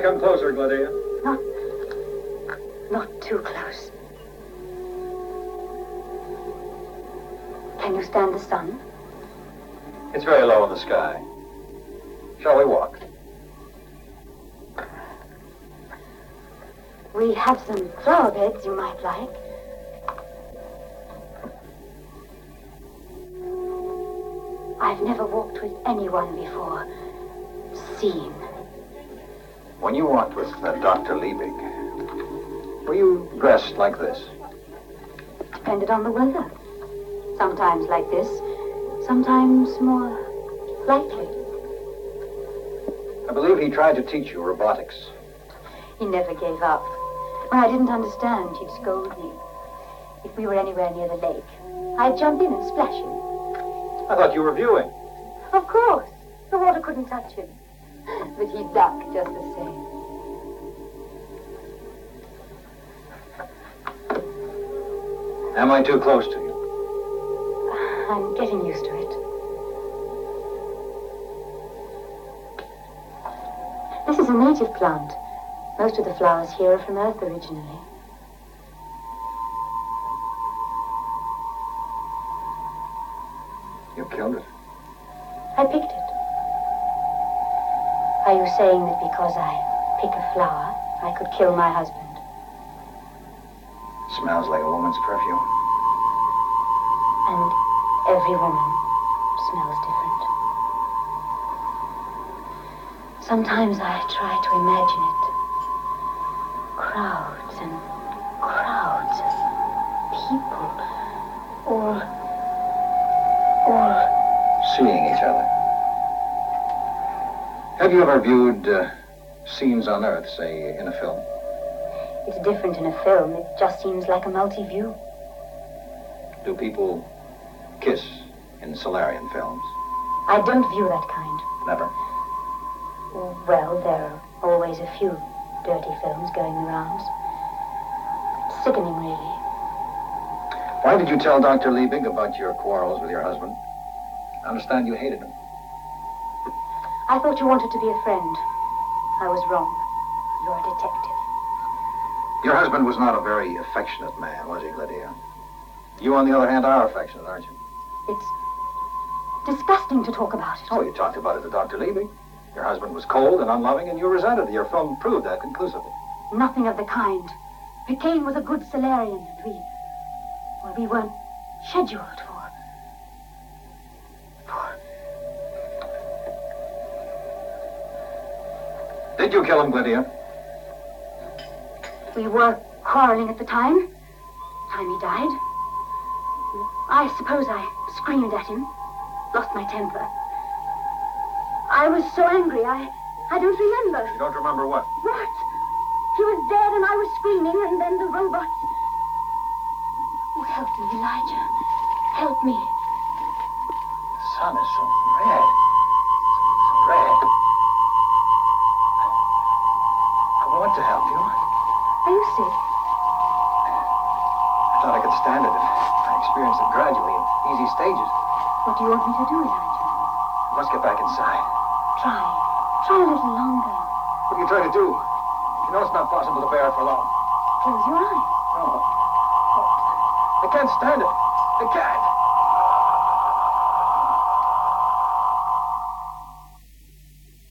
I come closer, Gladea? Not too close. Can you stand the sun? It's very low in the sky. Shall we walk? We have some flower beds you might like. I've never walked with anyone before. Seen. When you walked with Dr. Liebig, were you dressed like this? Depended on the weather. Sometimes like this, sometimes more lightly. I believe he tried to teach you robotics. He never gave up. When I didn't understand, he'd scold me. If we were anywhere near the lake, I'd jump in and splash him. I thought you were viewing. Of course. The water couldn't touch him. But he'd duck just the same. Am I too close to you? I'm getting used to it. This is a native plant. Most of the flowers here are from Earth originally. You killed it. I picked it. Are you saying that because I pick a flower, I could kill my husband? Smells like a woman's perfume. And every woman smells different. Sometimes I try to imagine it. Crowds and crowds of people, all seeing each other. Have you ever viewed scenes on Earth, say, in a film? It's different in a film. It just seems like a multi-view. Do people kiss in Solarian films? I don't view that kind. Never. Well, there are always a few dirty films going the rounds. Sickening, really. Why did you tell Dr. Liebig about your quarrels with your husband? I understand you hated him. I thought you wanted to be a friend. I was wrong. You're a detective. Your husband was not a very affectionate man, was he, Gladea? You, on the other hand, are affectionate, aren't you? It's disgusting to talk about it. Oh, you talked about it to Dr. Liebig. Your husband was cold and unloving, and you resented it. Your film proved that conclusively. Nothing of the kind. McCain was a good Solarian, and we weren't scheduled for... Did you kill him, Gladea? We were quarreling at the time he died. I suppose I screamed at him, lost my temper. I was so angry, I don't remember. You don't remember what? What? He was dead and I was screaming, and then the robots... Oh, help me, Elijah. Help me. The sun is so red. So red. I want to help you. Are you sick? I thought I could stand it if I experienced it gradually in easy stages. What do you want me to do, Elijah? I must get back inside. Try a little longer. What are you trying to do? You know it's not possible to bear it for long. Close your eyes. No. I can't stand it. I can't.